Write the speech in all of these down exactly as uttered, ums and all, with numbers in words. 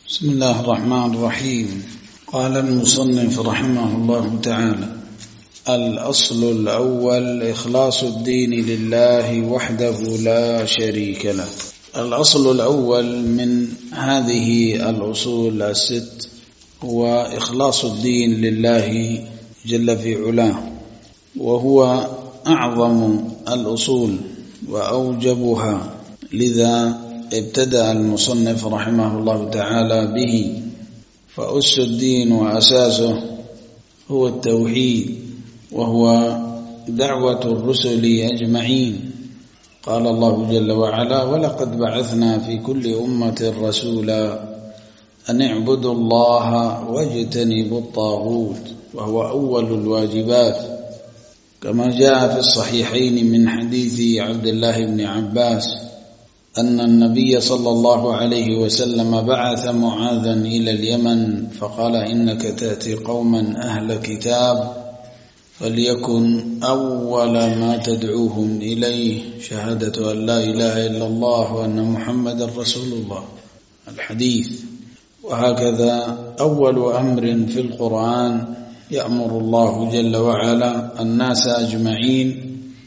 بسم الله الرحمن الرحيم. قال المصنف رحمه الله تعالى: الأصل الأول إخلاص الدين لله وحده لا شريك له. الأصل الأول من هذه الأصول الست هو إخلاص الدين لله جل في علاه، وهو أعظم الأصول وأوجبها، لذا ابتدأ المصنف رحمه الله تعالى به. فأس الدين وأساسه هو التوحيد، وهو دعوة الرسل أجمعين. قال الله جل وعلا: ولقد بعثنا في كل أمة رسولا أن اعبدوا الله واجتنبوا الطاغوت، وهو أول الواجبات، كما جاء في الصحيحين من حديث عبد الله بن عباس أن النبي صلى الله عليه وسلم بعث معاذا إلى اليمن فقال: إنك تأتي قوما أهل كتاب، فليكن أول ما تدعوهم إليه شهادة أن لا إله إلا الله وأن محمد رسول الله. الحديث. وهكذا أول أمر في القرآن يأمر الله جل وعلا الناس أجمعين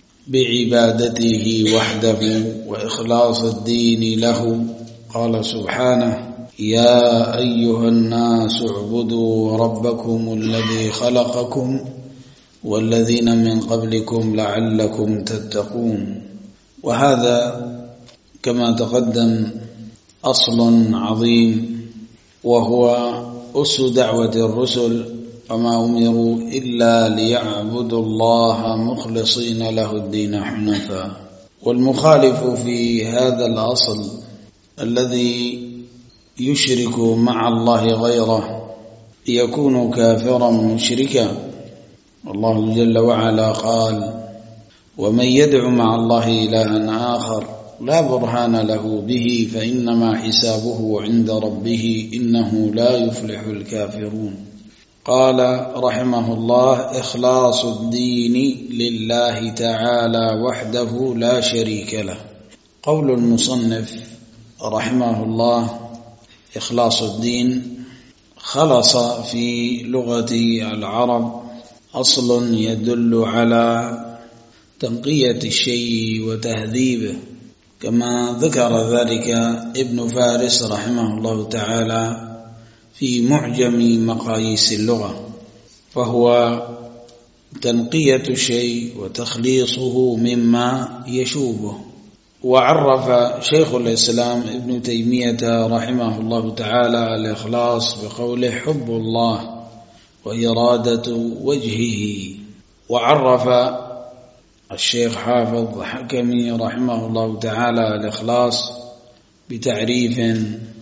بعبادته وحده وإخلاص الدين له. قال سبحانه: يا أيها الناس اعبدوا ربكم الذي خلقكم والذين من قبلكم لعلكم تتقون. وهذا كما تقدم أصل عظيم، وهو أس دعوة الرسل، وما أمروا إلا ليعبدوا الله مخلصين له الدين حنفاء. والمخالف في هذا الأصل الذي يشرك مع الله غيره يكون كافرا مشركا. الله جل وعلا قال: ومن يدع مع الله إلها آخر لا برهان له به فإنما حسابه عند ربه إنه لا يفلح الكافرون. قال رحمه الله: إخلاص الدين لله تعالى وحده لا شريك له. قول المصنف رحمه الله: إخلاص الدين، خلص في لغة العرب أصل يدل على تنقية الشيء وتهذيبه، كما ذكر ذلك ابن فارس رحمه الله تعالى في معجم مقاييس اللغة، فهو تنقية الشيء وتخليصه مما يشوبه. وعرف شيخ الإسلام ابن تيمية رحمه الله تعالى الإخلاص بقوله: حب الله وإرادة وجهه. وعرف الشيخ حافظ حكمي رحمه الله تعالى الإخلاص بتعريف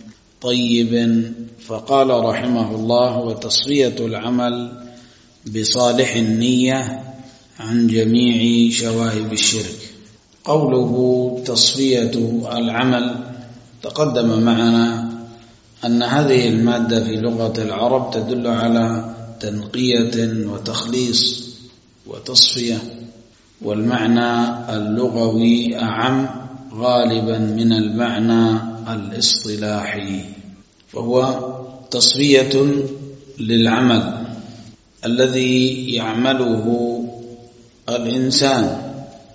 طيب، فقال رحمه الله: وتصفية العمل بصالح النية عن جميع شوائب الشرك. قوله تصفية العمل، تقدم معنا أن هذه المادة في لغة العرب تدل على تنقية وتخليص وتصفية، والمعنى اللغوي أعم غالبا من المعنى الاصطلاحي، فهو تصفية للعمل الذي يعمله الإنسان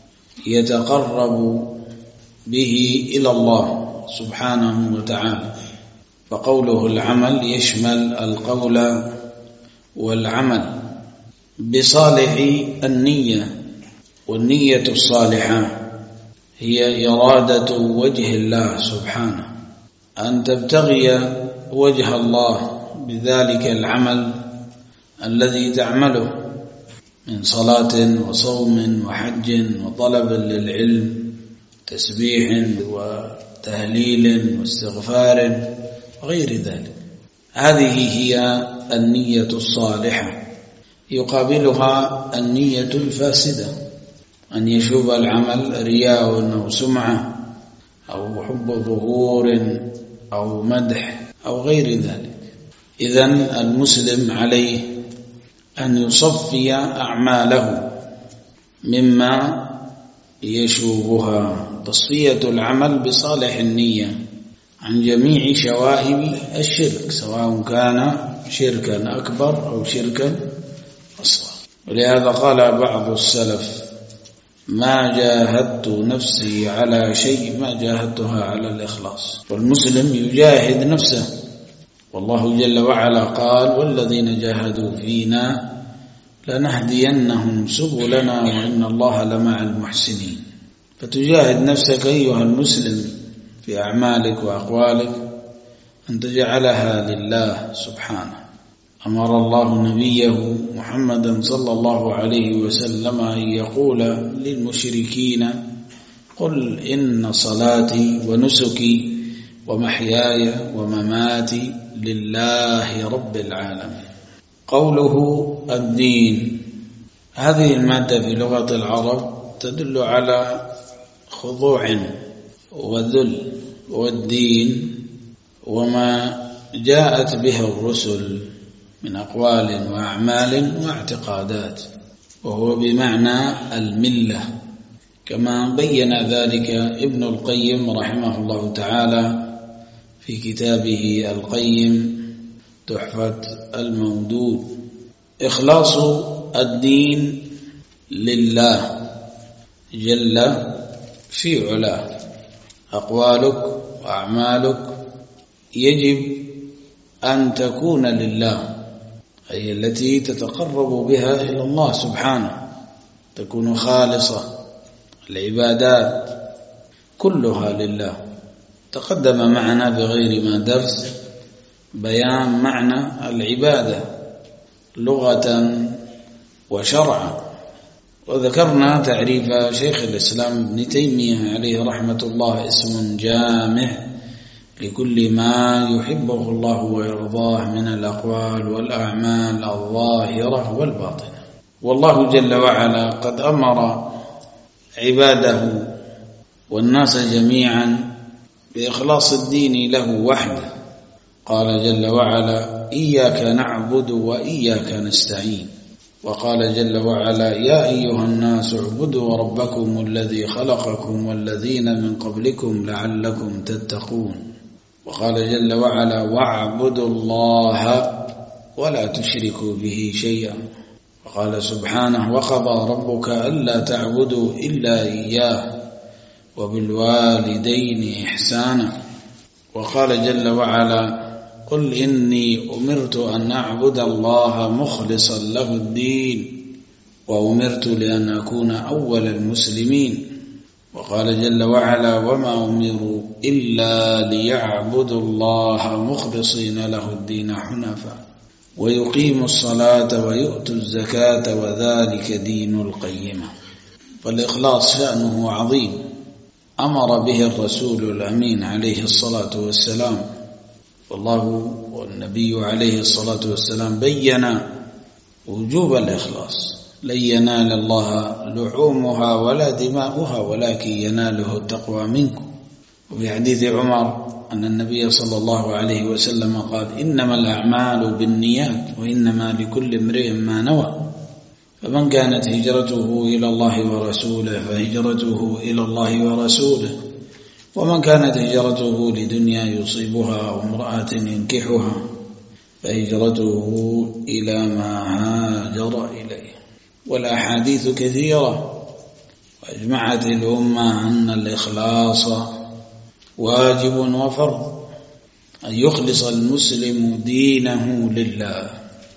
يتقرب به إلى الله سبحانه وتعالى. فقوله العمل يشمل القول والعمل بصالح النية، والنية الصالحة هي إرادة وجه الله سبحانه، أن تبتغي وجه الله بذلك العمل الذي تعمله من صلاة وصوم وحج وطلب للعلم، تسبيح وتهليل واستغفار وغير ذلك. هذه هي النية الصالحة. يقابلها النية الفاسدة، أن يشوب العمل رياء أو سمعة أو حب ظهور أو مدح أو غير ذلك. إذن المسلم عليه أن يصفي أعماله مما يشوبها، تصفية العمل بصالح النية عن جميع شوائب الشرك، سواء كان شركا أكبر أو شركا أصغر. ولهذا قال بعض السلف: ما جاهدت نفسي على شيء ما جاهدتها على الإخلاص. والمسلم يجاهد نفسه، والله جل وعلا قال: والذين جاهدوا فينا لنهدينهم سبلنا وإن الله لمع المحسنين. فتجاهد نفسك أيها المسلم في أعمالك وأقوالك أن تجعلها لله سبحانه. أمر الله نبيه محمدا صلى الله عليه وسلم أن يقول للمشركين: قل إن صلاتي ونسكي ومحياي ومماتي لله رب العالمين. قوله الدين، هذه المادة في لغة العرب تدل على خضوع وذل، والدين وما جاءت به الرسل من أقوال وأعمال واعتقادات، وهو بمعنى الملة، كما بين ذلك ابن القيم رحمه الله تعالى في كتابه القيم تحفة المودود. إخلاص الدين لله جل في علاه. أقوالك وأعمالك يجب أن تكون لله، أي التي تتقرب بها إلى الله سبحانه، تكون خالصة. العبادات كلها لله. تقدم معنا بغير ما درس بيان معنى العبادة لغة وشرعا، وذكرنا تعريف شيخ الإسلام ابن تيمية عليه رحمة الله: اسم جامع لكل ما يحبه الله ويرضاه من الأقوال والأعمال الظاهرة والباطنة. والله جل وعلا قد أمر عباده والناس جميعا بإخلاص الدين له وحده. قال جل وعلا: إياك نعبد وإياك نستعين. وقال جل وعلا: يا أيها الناس اعبدوا ربكم الذي خلقكم والذين من قبلكم لعلكم تتقون. وقال جل وعلا: واعبدوا الله ولا تشركوا به شيئا. وقال سبحانه: وقضى ربك ألا تعبدوا إلا إياه وبالوالدين إحسانا. وقال جل وعلا: قل إني أمرت أن أعبد الله مخلصا له الدين وأمرت لأن أكون أول المسلمين. وقال جل وعلا: وما أمروا إلا ليعبدوا الله مخلصين له الدين حنفاء ويقيموا الصلاة ويؤتوا الزكاة وذلك دين القيمة. فالإخلاص شأنه عظيم، أمر به الرسول الأمين عليه الصلاة والسلام، والله والنبي عليه الصلاة والسلام بين وجوب الإخلاص: لن ينال الله لحومها ولا دماؤها ولكن يناله التقوى منكم. وفي حديث عمر أن النبي صلى الله عليه وسلم قال: إنما الأعمال بالنيات وإنما لكل امرئ ما نوى. فمن كانت هجرته إلى الله ورسوله فهجرته إلى الله ورسوله، ومن كانت هجرته لدنيا يصيبها أو امرأة ينكحها فهجرته إلى ما هاجر إليه. والأحاديث كثيرة، وأجمعت الأمة أن الإخلاص واجب وفرض، أن يخلص المسلم دينه لله.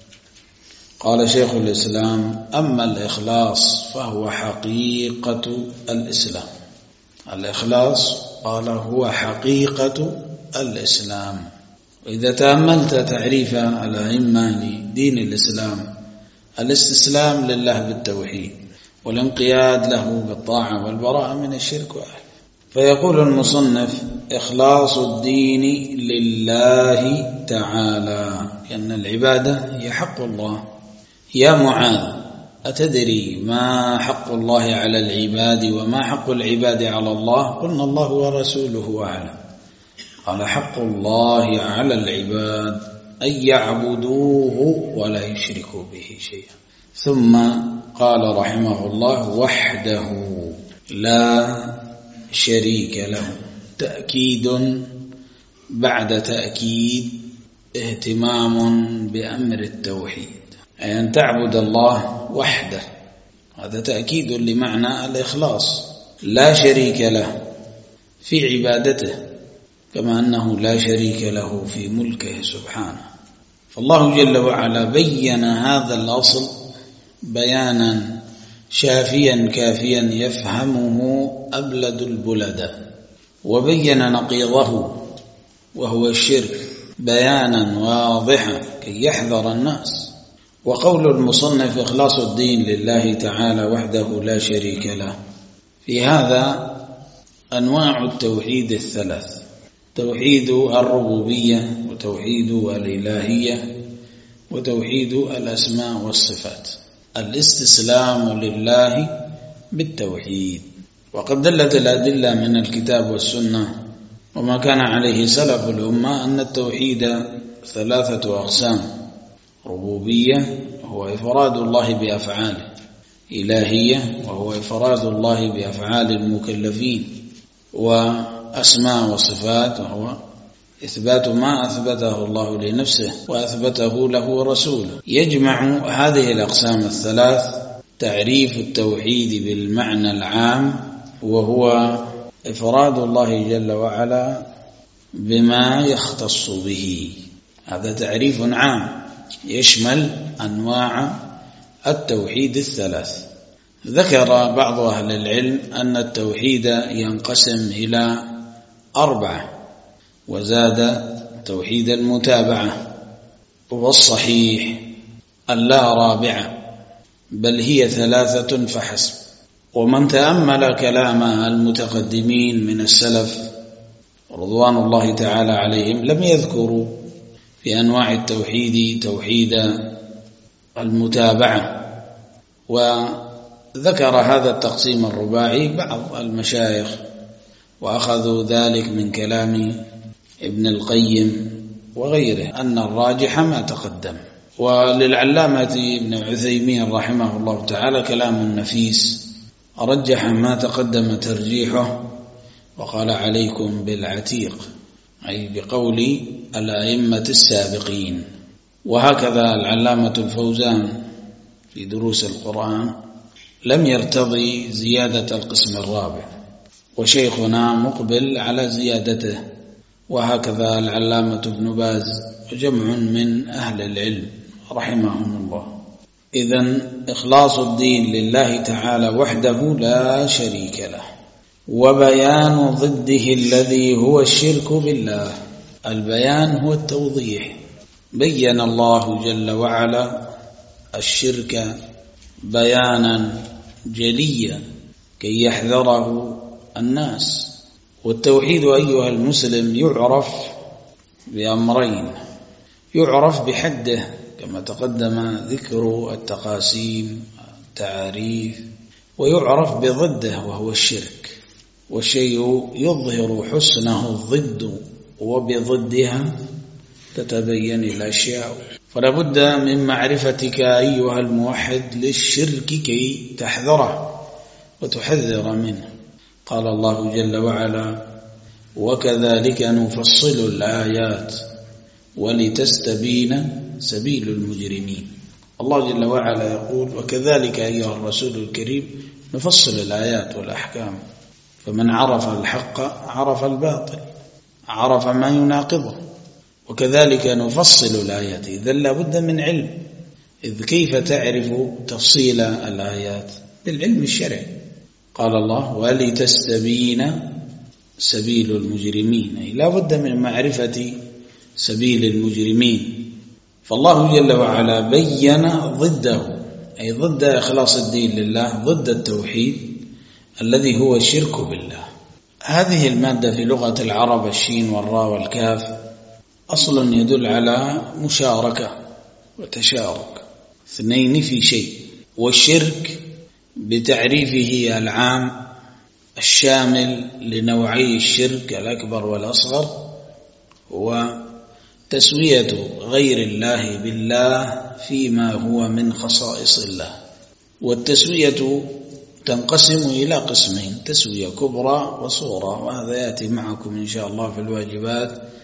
قال شيخ الإسلام: أما الإخلاص فهو حقيقة الإسلام. الإخلاص قال هو حقيقة الإسلام. وإذا تأملت تعريف الأئمة لدين الإسلام: الاستسلام لله بالتوحيد والانقياد له بالطاعة والبراءة من الشرك وأهله. فيقول المصنف: إخلاص الدين لله تعالى، لأن العبادة هي حق الله. يا معاذ، أتدري ما حق الله على العباد وما حق العباد على الله؟ قلنا: الله ورسوله أعلم. قال: حق الله على العباد أن يعبدوه ولا يشركوا به شيئا. ثم قال رحمه الله: وحده لا شريك له، تأكيد بعد تأكيد اهتمام بأمر التوحيد، أي أن تعبد الله وحده. هذا تأكيد لمعنى الإخلاص، لا شريك له في عبادته، كما أنه لا شريك له في ملكه سبحانه. فالله جل وعلا بين هذا الأصل بيانا شافيا كافيا يفهمه أبلد البلداء، وبين نقيضه وهو الشرك بيانا واضحا كي يحذر الناس. وقول المصنف إخلاص الدين لله تعالى وحده لا شريك له، في هذا أنواع التوحيد الثلاث: توحيد الربوبية، وتوحيد الإلهية، وتوحيد الأسماء والصفات. الاستسلام لله بالتوحيد. وقد دلت الأدلة من الكتاب والسنة وما كان عليه سلف الأمة أن التوحيد ثلاثة أقسام: ربوبية وهو إفراد الله بأفعاله، إلهية وهو إفراد الله بأفعال المكلفين، وأسماء وصفات وهو إثبات ما أثبته الله لنفسه وأثبته له رسوله. يجمع هذه الأقسام الثلاث تعريف التوحيد بالمعنى العام، وهو إفراد الله جل وعلا بما يختص به. هذا تعريف عام يشمل أنواع التوحيد الثلاث. ذكر بعض أهل العلم أن التوحيد ينقسم إلى أربعة، وزاد توحيد المتابعة، والصحيح أن لا رابعة، بل هي ثلاثة فحسب. ومن تأمل كلام المتقدمين من السلف رضوان الله تعالى عليهم لم يذكروا في أنواع التوحيد توحيد المتابعة، وذكر هذا التقسيم الرباعي بعض المشايخ، وأخذوا ذلك من كلام ابن القيم وغيره أن الراجح ما تقدم. وللعلامة ابن عثيمين رحمه الله تعالى كلام نفيس، رجح ما تقدم ترجيحه وقال عليكم بالعتيق، أي بقول الأئمة السابقين. وهكذا العلامة الفوزان في دروس القرآن لم يرتضي زيادة القسم الرابع، وشيخنا مقبل على زيادته، وهكذا العلامة ابن باز وجمع من أهل العلم رحمهم الله. إذن إخلاص الدين لله تعالى وحده لا شريك له، وبيان ضده الذي هو الشرك بالله. البيان هو التوضيح، بين الله جل وعلا الشرك بيانا جليا كي يحذره الناس. والتوحيد أيها المسلم يعرف بأمرين: يعرف بحده كما تقدم ذكر التقاسيم التعاريف، ويعرف بضده وهو الشرك. والشيء يظهر حسنه الضد، وبضدها تتبين الأشياء. فلا بد من معرفتك أيها الموحد للشرك كي تحذره وتحذر منه. قال الله جل وعلا: وكذلك نفصل الآيات ولتستبين سبيل المجرمين. الله جل وعلا يقول: وكذلك أيها الرسول الكريم نفصل الآيات والأحكام، فمن عرف الحق عرف الباطل، عرف ما يناقضه. وكذلك نفصل الآيات، إذن لا بد من علم. إذ كيف تعرف تفصيل الآيات؟ بالعلم الشرعي. قال الله: ولتستبين سبيل المجرمين، أي لا بد من معرفة سبيل المجرمين. فالله جل وعلا بين ضده، أي ضد إخلاص الدين لله، ضد التوحيد الذي هو الشرك بالله. هذه المادة في لغة العرب الشين والراء والكاف أصل يدل على مشاركة وتشارك، اثنين في شيء. والشرك بتعريفه العام الشامل لنوعي الشرك الأكبر والأصغر هو تسوية غير الله بالله فيما هو من خصائص الله. والتسوية تنقسم إلى قسمين: تسوية كبرى وصورة، وهذا يأتي معكم إن شاء الله في الواجبات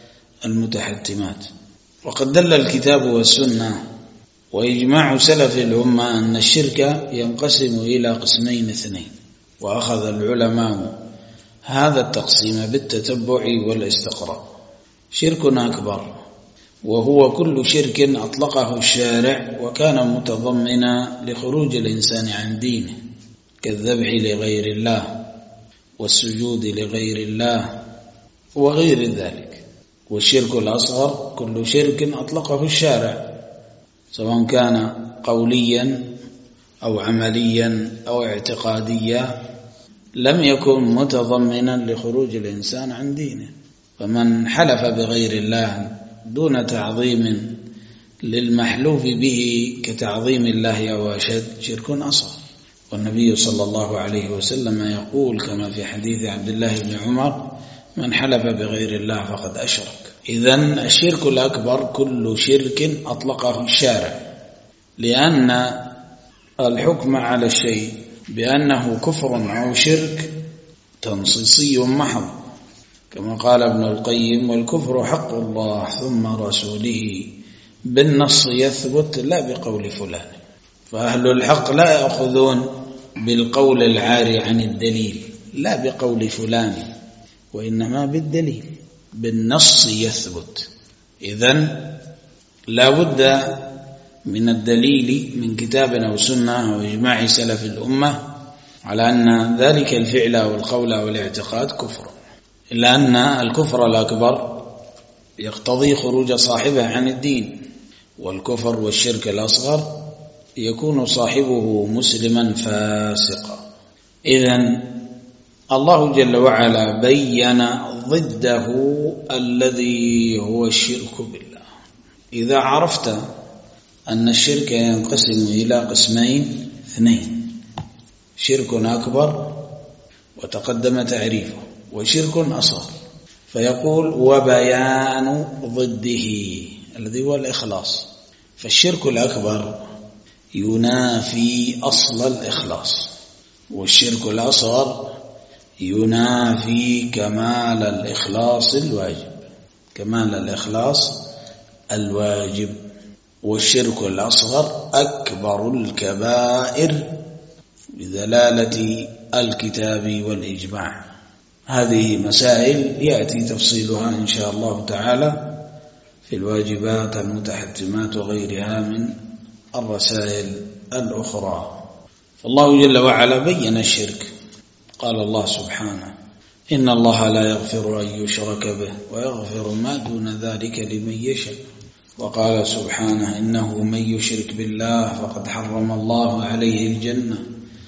المتحتمات. وقد دل الكتاب والسنة وإجماع سلف الأمة أن الشرك ينقسم إلى قسمين اثنين، وأخذ العلماء هذا التقسيم بالتتبع والاستقراء. شرك أكبر وهو كل شرك أطلقه الشارع وكان متضمنا لخروج الإنسان عن دينه، كالذبح لغير الله والسجود لغير الله وغير ذلك. والشرك الأصغر كل شرك أطلقه الشارع سواء كان قوليا أو عمليا أو اعتقاديا لم يكن متضمنا لخروج الإنسان عن دينه. فمن حلف بغير الله دون تعظيم للمحلوف به كتعظيم الله أو أشد شرك أصغر. والنبي صلى الله عليه وسلم يقول كما في حديث عبد الله بن عمر: من حلف بغير الله فقد أشرك. إذن الشرك الأكبر كل شرك أطلقه الشارع، لأن الحكم على الشيء بأنه كفر أو شرك تنصيصي محض، كما قال ابن القيم: والكفر حق الله ثم رسوله بالنص يثبت لا بقول فلان. فأهل الحق لا يأخذون بالقول العاري عن الدليل، لا بقول فلان، وإنما بالدليل، بالنص يثبت. إذن لا بد من الدليل من كتاب أو سنة أو إجماع سلف الأمة على أن ذلك الفعل أو القول أو الاعتقاد كفر، إلا أن الكفر الأكبر يقتضي خروج صاحبه عن الدين، والكفر والشرك الأصغر يكون صاحبه مسلما فاسقا. إذن الله جل وعلا بين ضده الذي هو الشرك بالله. إذا عرفت أن الشرك ينقسم إلى قسمين اثنين: شرك أكبر وتقدم تعريفه، وشرك أصغر، فيقول: وبيان ضده الذي هو الإخلاص. فالشرك الأكبر ينافي أصل الإخلاص، والشرك الأصغر ينافي كمال الإخلاص الواجب، كمال الإخلاص الواجب. والشرك الأصغر أكبر الكبائر بدلالة الكتاب والإجماع. هذه مسائل يأتي تفصيلها إن شاء الله تعالى في الواجبات المتحتمات وغيرها من الرسائل الأخرى. فالله جل وعلا بين الشرك، قال الله سبحانه: إن الله لا يغفر أن يشرك به ويغفر ما دون ذلك لمن يشاء. وقال سبحانه: إنه من يشرك بالله فقد حرم الله عليه الجنة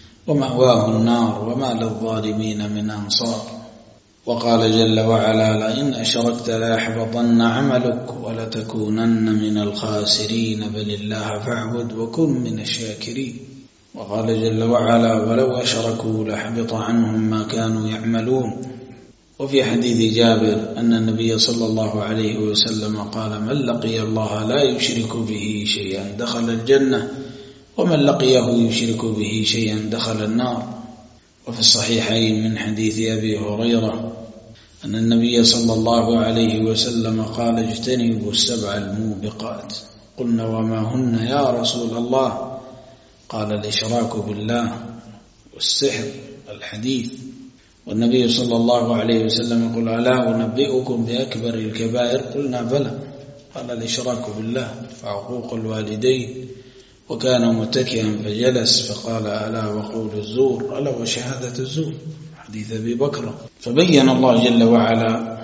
ومأواه النار وما للظالمين من أنصار. وقال جل وعلا: لئن أشركت ليحبطن عملك ولتكونن من الخاسرين بل الله فاعبد وكن من الشاكرين. وقال جل وعلا: ولو أشركوا لحبط عنهم ما كانوا يعملون. وفي حديث جابر أن النبي صلى الله عليه وسلم قال: من لقي الله لا يشرك به شيئا دخل الجنة ومن لقيه يشرك به شيئا دخل النار. وفي الصحيحين من حديث أبي هريرة أن النبي صلى الله عليه وسلم قال: اجتنبوا السبع الموبقات. قلنا: وما هن يا رسول الله؟ قال: الإشراك بالله والسحر الحديث. والنبي صلى الله عليه وسلم يقول: ألا أنبئكم بأكبر الكبائر؟ قلنا: بلى. قال: الإشراك بالله وعقوق الوالدين. وكان متكئا فجلس فقال: ألا وقول الزور، ألا وشهادة الزور، حديث أبي بكر. فبين الله جل وعلا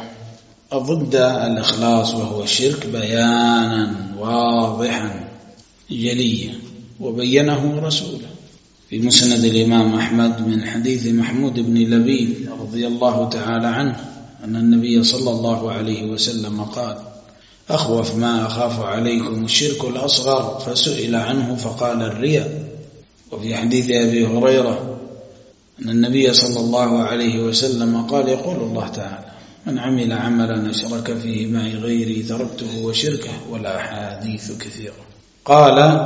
ضد الإخلاص وهو الشرك بيانا واضحا جليا، وبينه رسوله في مسند الإمام أحمد من حديث محمود بن لبيد رضي الله تعالى عنه أن النبي صلى الله عليه وسلم قال: أخوف ما أخاف عليكم الشرك الأصغر، فسئل عنه فقال: الرياء. وفي حديث أبي هريرة أن النبي صلى الله عليه وسلم قال: يقول الله تعالى: من عمل عملا أشرك فيه معي غيري تركته وشركه. والأحاديث كثيرة. قال: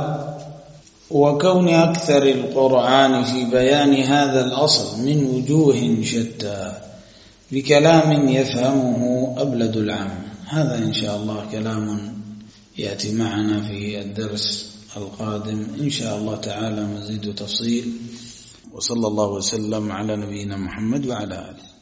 وكون أكثر القرآن في بيان هذا الأصل من وجوه شتى بكلام يفهمه أبلد العام. هذا إن شاء الله كلام يأتي معنا في الدرس القادم إن شاء الله تعالى، مزيد تفصيل. وصلى الله وسلم على نبينا محمد وعلى آله.